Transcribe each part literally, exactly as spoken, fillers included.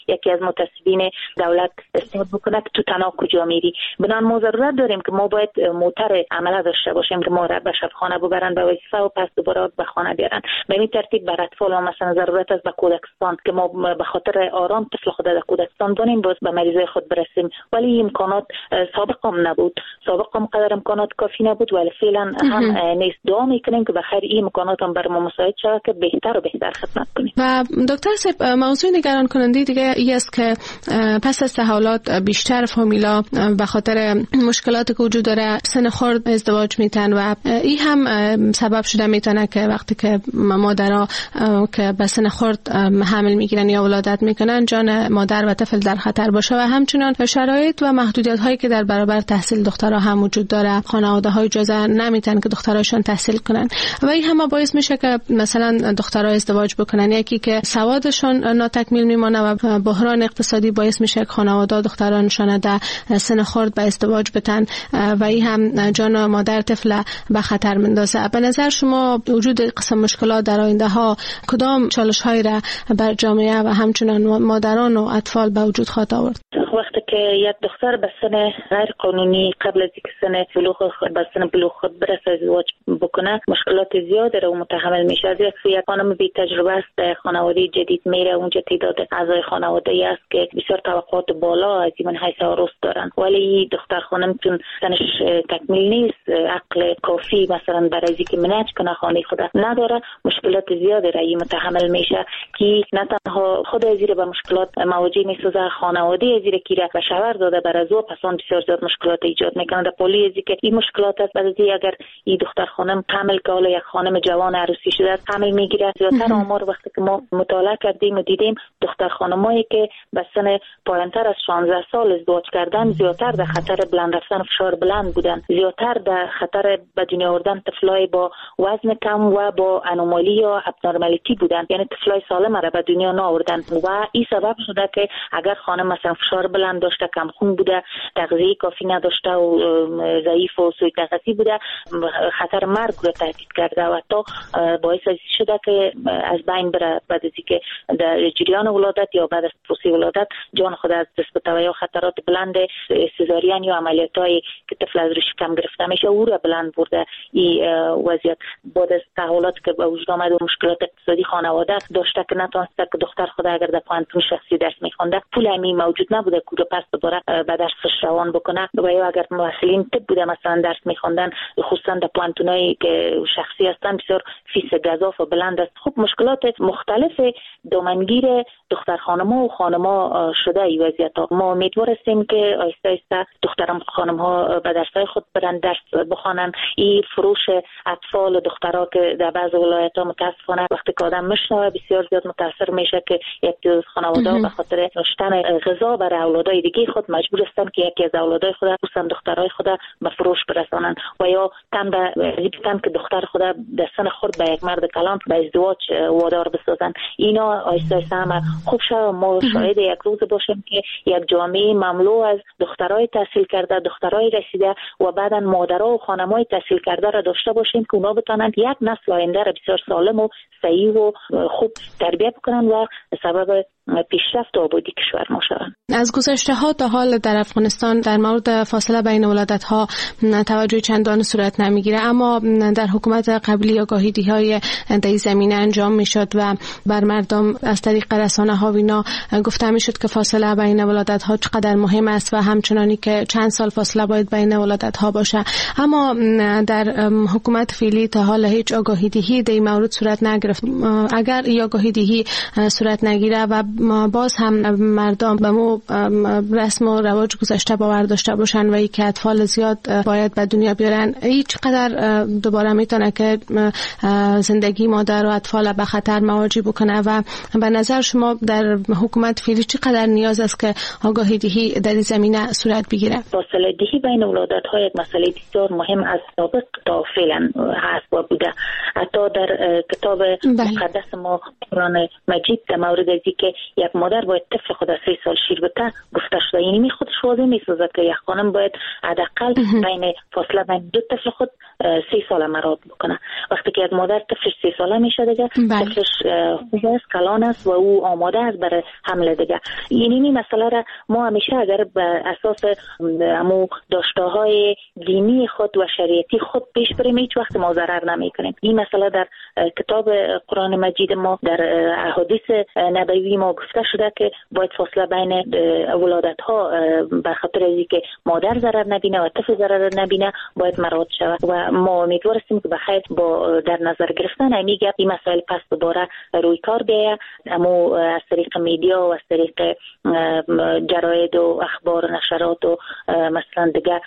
یکی از متعصبین دولت استفاده بکنه که تو تنها کجا میری. بنان ما ضرورت داریم که ما باید موتر عمله داشته باشیم که ما را به شبخانه ببرن به وظیفه و پس دوباره به خانه بیارن. به این ترتیب بر اطفال ما مثلا ضرورت است به کودکستان که ما به خاطر آرام طفل خود در کودکستان داریم باز به مریضای خود برسیم، ولی امکانات سابق هم نبود، سابق هم قدر امکانات کافی نبود، ولی فعلا هم نیست. دعا میکنیم که بخیر این امکانات هم بر ما مساعد شود که بهتر و بهتر خدمت کنیم. و دکتر صاحب موضوع نگران کننده دیگه ای است که پس از تحولات بیشتر فامیلا به خاطر مشکلاتی که وجود داره سن خرد ازدواج میتن و این هم سبب شده میتونه که وقتی که مادرها که به سن خرد حمل میگیرن یا ولادت میکنن جان مادر و طفل در خطر باشه و همچنین شرایط و محدودیت هایی که در برابر تحصیل دخترها هم وجود داره. خانواده های اجازه نمیتن که دختراشون تحصیل کنن و این هم باعث میشه که مثلا دخترها ازدواج بکنن، یکی که سوادشون ناتکمیل میمونه و بحران اقتصادی باعث میشه که خانواده دخترانشون در سن خرد به ازدواج بتن و این هم جان مادر طفل به خطر میندازه. به نظر شما وجود قسم مشکلات در آینده ها کدام چالش هایی را بر جامعه و همچنین مادران و اطفال به وجود خواهد آورد؟ وقتی که یک دختر به سن غیر قانونی قبل از اینکه سن بلوغ خود به سن بلوغ خود برسه ازدواج بکنه مشکلات زیاد رو متحمل میشه. از یک سوی خانم بی تجربه است، خانواده جدید میره، اونجا تعداد اعضای خانواده ای است که بسیار توقعات بالا از این حیث عروس دارن، ولی دختر خانم چون سنش تکمیل نیست، عقل کافی مثلا برای اینکه منیج کنه خانه خود نداره، مشکلات زیاد رایی متحمل میشه که نه تنها خود ازیر به مشکلات مواجه میسازه، خانواده ازیر کی را به شوهر داده برای او پسان بسیار زیاد مشکلات ایجاد میکنه. در قولی ازی که این مشکلات است، بعد از اگر این دختر خانم حمل که حالا یک خانم جوان عروسی شده است حمل میگیره، زیادتر آمار وقتی که ما مطالعه کردیم و دیدیم دختر خانمایی که به سن پایانتر از شانزده سال ازدواج کردن زیادتر در خطر بلند رفتن فشار بلند بودن، زیادتر در خطر به دنیا آوردن طفلای با وزن کم و با انومالی یا ابنورمالیتی بودن، یعنی طفلای سالم را به دنیا نآوردن و این سبب شده که اگر خانم مثلا فشار بلند داشته، کم خون بوده، تغذیه کافی نداشته و ضعیف و سوء تغذیه بوده، خطر مرگ را تهدید کرده و تا باعث شده که از بین بره بعد از اینکه در جریان ولادت یا بعد از پروسه ولادت جان خود از دست بده یا خطرات بلند سزارین یا عملیاتایی که طفل از روش کم گرفته میشه او را بلند برده. این وضعیت بعد از تحولات که به وجود آمد و مشکلات اقتصادی خانواده داشته که نتونسته که دختر خود اگر در پانتون شخصی درس میخونده پول امی موجود نبوده که پس دوباره به درسش روان بکنه و یا اگر محصلین طب بوده مثلا درس میخوندن خصوصا در پانتونایی که شخصی هستن بسیار فیس گزاف و بلند است. خب مشکلات مختلف دامنگیر دختر خانم‌ها و خانم‌ها شده این وضعیت ها. ما امیدوار هستیم که آیسته آیسته دختر خانم‌ها به درس‌های خود برن، درس بخوانن. این فروش اطفال و دخترها که در بعض ولایت‌ها متاسفانه وقتی که آدم میشنوه بسیار زیاد متاثر میشه که یک از خانواده‌ها به خاطر داشتن غذا برای اولادای دیگه خود مجبور هستن که یکی از اولادای خود خصوصا دخترای خود به فروش برسانن و یا تن به زیبتن که دختر خود در سن خود به یک مرد کلان به ازدواج وادار بسازن. اینا آیسته آیسته هم خوب شد. ما شاهد یک روز باشیم که یک جامعه مملو از دخترای تحصیل کرده، دخترای رسیده و بعداً مادرها و خانمای تحصیل کرده را داشته باشیم که اونا بتونن یک نسل آینده را بسیار سالم و صحیح و خوب تربیت بکنن و سبب پیشرفت و آبادی کشور ما شوند. از گذشته ها تا حال در افغانستان در مورد فاصله بین ولادت ها توجه چندان صورت نمیگیره، اما در حکومت قبلی آگاهی‌دهی های در زمینه انجام میشد و بر مردم از طریق رسانه ها وینا گفته میشد که فاصله بین ولادت ها چقدر مهم است و همچنانی که چند سال فاصله باید بین ولادت ها باشه. اما در حکومت فعلی تا حال هیچ آگاهی‌دهی در این مورد صورت نگرفت. اگر این آگاهی‌دهی صورت نگیره و باز هم مردم به مو رسم و رواج گذشته باور داشته باشن و ای که اطفال زیاد باید به دنیا بیارن، این چقدر دوباره میتونه که زندگی مادر و اطفال به خطر مواجه بکنه و به نظر شما در حکومت فعلی چقدر نیاز است که آگاهی دهی در این زمینه صورت بگیره؟ فاصله دهی بین ولادت ها یک مسئله بسیار مهم از سابق تا فعلا هست و بوده. حتی در کتاب مقدس ما قرآن مجید در مورد ازی که یک مادر باید طفل خود از سه سال شیر بده گفته شده، یعنی می خودش واضح میسازد که یک خانم باید حداقل بین فاصله بین دو طفل خود سه ساله مراد بکنه. وقتی که یک مادر طفلش سه ساله میشه دیگه طفلش خوب است، کلان است و او آماده است برای حمل دیگه. یعنی این مسئله را ما همیشه اگر به اساس امو داشته‌های دینی خود و شریعتی خود پیش بریم هیچ وقت ما ضرر نمیکنیم. این مسئله در کتاب قرآن مجید ما، در احادیث نبوی ما گفته شده که باید فاصله بین ولادت ها به خاطر از اینکه مادر ضرر نبینه و طفل ضرر نبینه باید مراعات شود و ما امیدوار هستیم که بخیر با در نظر گرفتن همین گپ این مسائل پس دوباره روی کار بیاید. اما از طریق میدیا و از طریق جراید و اخبار و نشرات و مثلا دیگه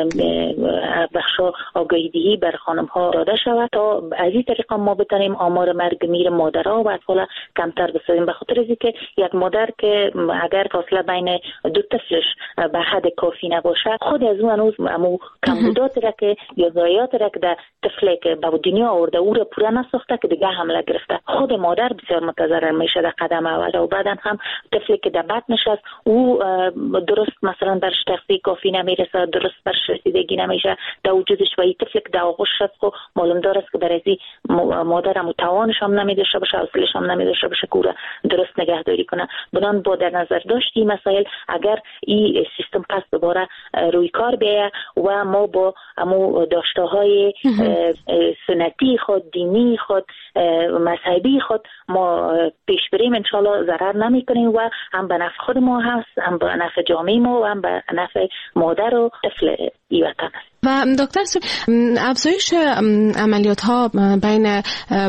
بخش آگاهی بر خانم ها داده شود تا از این طریق ما بتونیم آمار مرگ میر مادرها و اطفال کمتر بسازیم. به خاطر اینکه یک مادر که اگر فاصله بین دو طفلش به حد کافی نباشه خود از اون هنوز امو کمبودات را که یا ضایعات را که در طفلی که به دنیا آورده او را پوره نساخته که دیگه حمله گرفته، خود مادر بسیار متضرر میشه در قدم اول و بعدا هم طفلی که در بطنش است او درست مثلا برش تغذیه کافی نمیرسه، درست برش رسیدگی نمیشه در وجودش و این طفلی که در آغوش است خب معلوم داره که برای مادر هم توانش هم نمیداشته باشه، حوصله‌اش هم نمیداشته باشه که او را درست نگهداری کنه. بنان با در نظر داشت این مسائل اگر این سیستم پس دوباره روی کار بیاید و ما با امو داشته‌های سنتی خود، دینی خود، مذهبی خود ما پیش بریم انشالله ضرر نمی کنیم و هم به نفع خود ما هست، هم به نفع جامعه ما و هم به نفع مادر و طفل ای وطن است. و دکتر افزایش عملیات ها بین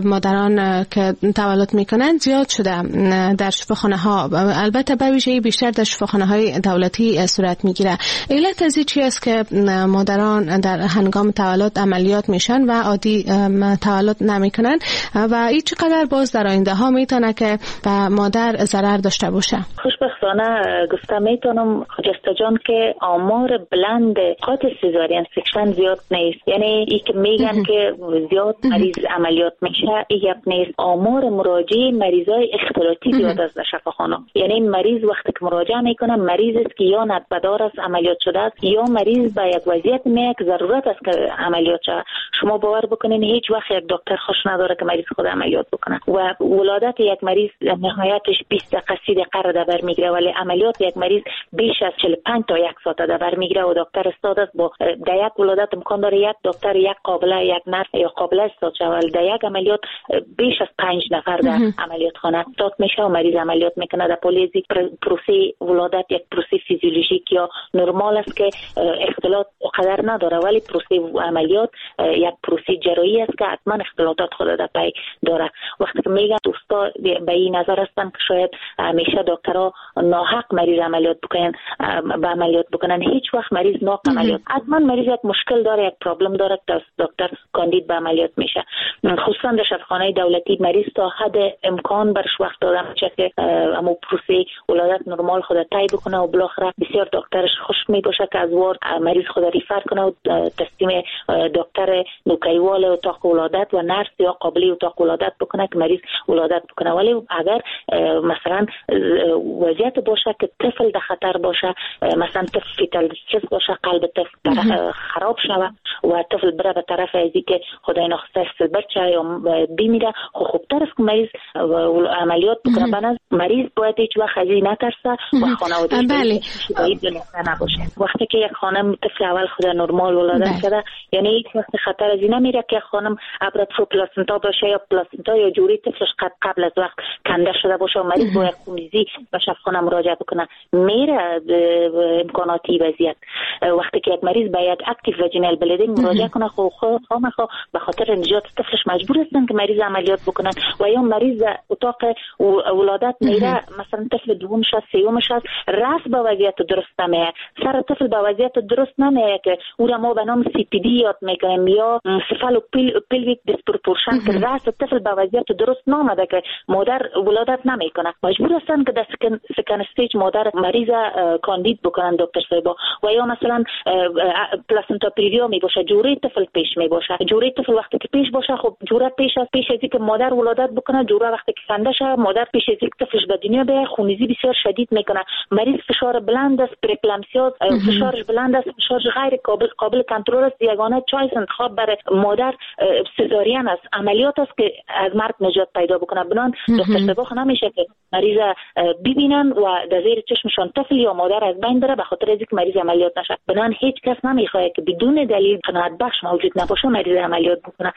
مادران که تولد میکنند زیاد شده در شفاخانه ها، البته به ویژه بیشتر در شفاخانه های دولتی صورت میگیره. علت از این چی است که مادران در هنگام تولد عملیات میشن و عادی تولد نمیکنن و این چقدر باز در آینده ها میتونه که به مادر ضرر داشته باشه؟ خوشبختانه گفته میتونم خجسته جان که آمار بلند قاطع سیزارین سکشن زیاد نیست. یعنی ای که میگن که زیاد مریض عملیات میشه ای نیست. آمار مراجعه مریضای اختلاطی زیاد است در شفاخانه. یعنی مریض وقتی که مراجعه میکنه مریض است که یا ندبدار است عملیات شده است یا مریض به یک وضعیت میاد که ضرورت است که عملیات شه. شما باور بکنین هیچ وقت یک دکتر خوش نداره که مریض خود عملیات بکنه و ولادت یک مریض نهایتش بیست دقیقه سی دقیقه در بر میگیره، ولی عملیات یک مریض بیش از چهل و پنج تا یک ساعت در بر میگیره و دکتر استاد است با در یک ولادت امکان داره یک دکتر یک قابله یک نرس یا قابله استاد شود، ولی در یک عملیات بیش از پنج نفر در عملیات خانه استاد میشه و مریض عملیات میکنه. در پولیزی پروسه ولادت یک پروسه فیزیولوژیک یا نرمال است که اختلاط قدر نداره، ولی پروسه عملیات یک پروسه جراحی است که حتما اختلاطات خود در پی داره. وقتی که میگن دوستا به این نظر هستن که شاید همیشه دکترها ناحق مریض عملیات بکنن به عملیات بکنن، هیچ وقت مریض ناحق عملیات حتما مریض یک مشکل داره، یک پرابلم داره که دکتر کاندید به عملیات میشه. خصوصا در شفاخانه دولتی مریض تا حد امکان برش وقت داده میشه که امو پروسه ولادت نرمال خود طی بکنه و بالاخره بسیار دکترش خوش می باشه که از وار مریض خود ریفر کنه و تسلیم دکتر نوکیوال اتاق ولادت و نرس یا قابلی اتاق ولادت بکنه که مریض ولادت بکنه. ولی اگر مثلا وضعیت باشه که طفل در خطر باشه، مثلا طفل فیتال دیسترس باشه، قلب طفل خراب شوه و طفل بره به طرف ازی که خدای نخواسته سلبر شه یا بمیره، خب خوبتر است که مریض عملیات بکنه. بنابراین مریض باید هیچ وقت از این نترسه و خانواده‌اش باید دلنگران نباشه. وقتی که یک خانم طفل اول خود نرمال ولادت کرده یعنی هیچ وقت خطر از این نمیره که خانم ابراترو پلاسنتا باشه یا پلاسنتا یا جوری طفلش قبل از وقت کنده شده باشه و مریض باید خونریزی به شفاخانه مراجعه بکنه. میره امکاناتی وضعیت وقتی که یک مریض باید اکتیو وجینال بلیدینگ مراجعه کنه، خو خو خو به خاطر نجات طفلش مجبور هستن که مریض عملیات بکنن و یا مریض اتاق ولادت میره مثلا طفل دومش است سومش است راست به وضعیت درست نمیه، سر طفل به وضعیت درست نمیه که او را ما به نام سی پی دی یاد میکنیم یا سفالو پیلویک دیسپروپورشن که راست طفل به وضعیت درست نمیده که مادر ولادت نمیکنه. مجبور هستن که در سکن, سکن استیج مادر مریض کاندید بکنن دکتر صاحبا. و یا مثلا پلاسنتا پریویا می باشه، جوره طفل پیش می باشه. جوره طفل وقتی که پیش باشه خب جوره پیش از پیش از اینکه مادر ولادت بکنه، جوره وقتی که کنده شه مادر پیش از اینکه طفلش به دنیا بیاد خونریزی بسیار شدید میکنه. مریض فشار بلند است، پرکلامسیا، فشارش بلند است، فشارش غیر قابل قابل کنترل است. یگانه چایس انتخاب برای مادر سزارین است، عملیات است که از مرگ نجات پیدا بکنه. بنان دکتر صاحبا نمیشه که مریض ببینن و در زیر چشمشان طفل یا مادر از بین بره به خاطر اینکه مریض عملیات نشه. بنان هیچ کس نمیخواد که بدون دلیل قناعت بخش موجود نباشه مریض عملیات بکنه.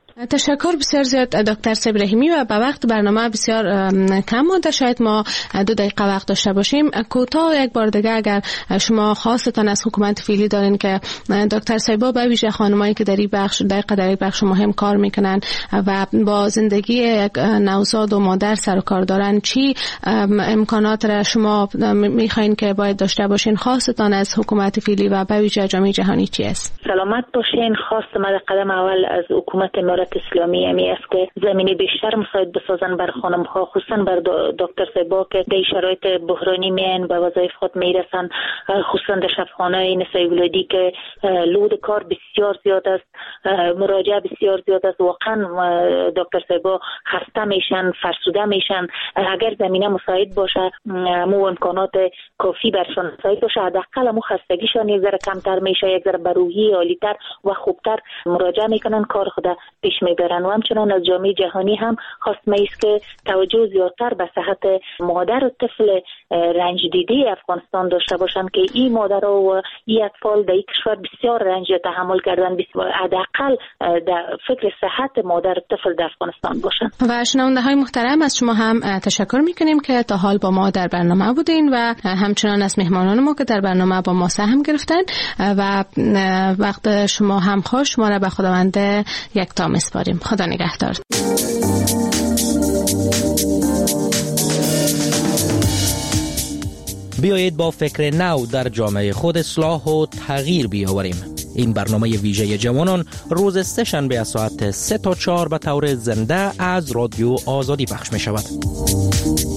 تشکر بسیار زیاد دکتر صاحب رحیمی. و به وقت برنامه بسیار کم مونده، شاید ما دو دقیقه وقت داشته باشیم. کوتاه یک بار دیگه اگر شما خواستتان از حکومت فعلی دارین که دکتر صاحبا به ویژه خانمایی که در این بخش در قدری بخش مهم کار میکنن و با زندگی یک نوزاد و مادر سر و کار دارن، چی امکانات را شما میخواین که باید داشته باشین؟ خواستتان از حکومت فعلی و به ویژه جامعه جهانی چی است؟ سلامت باشین. خواست ما قدم اول از حکومت اسلامی امی است که زمینی بیشتر مساعد بسازن بر خانم ها، خصوصا بر دکتر صاحبا که در شرایط بحرانی میان به وظایف خود میرسن، خصوصا در شفاخانه نسای ولادی که لود کار بسیار زیاد است، مراجعه بسیار زیاد است. واقعا دکتر صاحبا خسته میشن، فرسوده میشن. اگر زمینه مساعد باشه، مو امکانات کافی برشان مساعد باشه، حداقل مو خستگیشان یک ذره کمتر میشه، یک ذره بروحی عالی‌تر و خوبتر مراجعه میکنن، کار خود پیش میبرن. و همچنان از جامعه جهانی هم خواستم است که توجه زیادتر به صحت مادر و طفل رنج دیده افغانستان داشته باشند که این مادرها و این اطفال در این کشور بسیار رنج تحمل کردن، حداقل در فکر صحت مادر و طفل در افغانستان باشند. و شنونده های محترم، از شما هم تشکر میکنیم که تا حال با ما در برنامه بودین و همچنان از مهمانان ما که در برنامه با ما سهم گرفتن. و وقت شما هم خوش. ما را به خداوند یکتا میسپاریم. خدا نگهدار. بیایید با فکر نو در جامعه خود اصلاح و تغییر بیاوریم. این برنامه ویژه جوانان روز سه شنبه از ساعت سه تا چهار به طور زنده از رادیو آزادی پخش می شود.